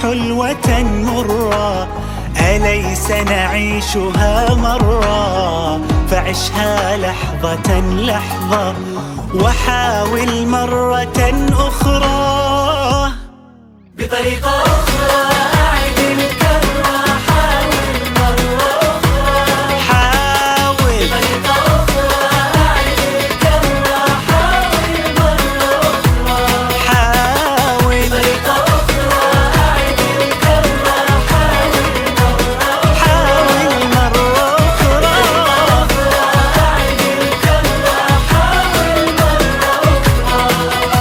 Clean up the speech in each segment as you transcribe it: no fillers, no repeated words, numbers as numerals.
حلوة مرة، أليس نعيشها مرة؟ فعشها لحظة لحظة، وحاول مرة أخرى بطريقة أخرى. أعد الكرة، حاول مرة أخرى. حاول بطريقة أخرى. أعد الكرة، حاول مرة أخرى. حاول بطريقة أخرى. أعد الكرة، حاول مرة أخرى. حاول مرة أخرى. أعد الكرة، حاول مرة أخرى.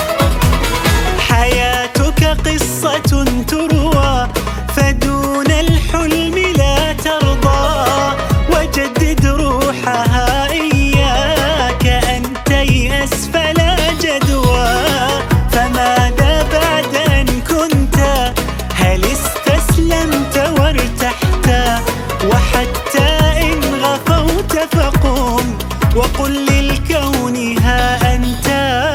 حياتك قصة تروى، فدون الحلم لا ترضى، وجدد روحها إياك أن تيأس فلا جدوى. فماذا بعد أن كنت؟ هل استسلمت وارتحت؟ وحتى إن غفوت فقم وقل للكون ها أنت،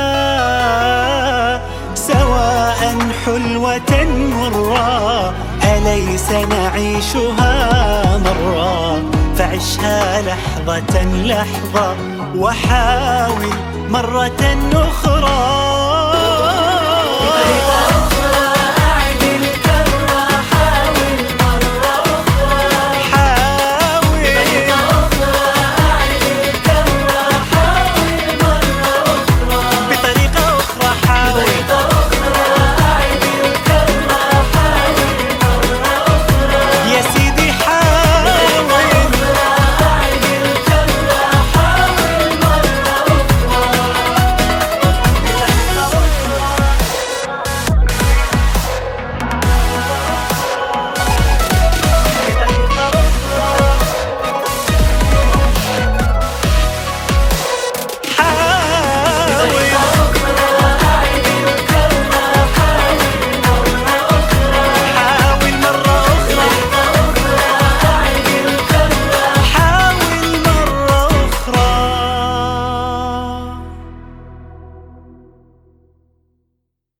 سواء حلوة مرة، أليس نعيشها مرة؟ فعشها لحظة لحظة، وحاول مرة أخرى.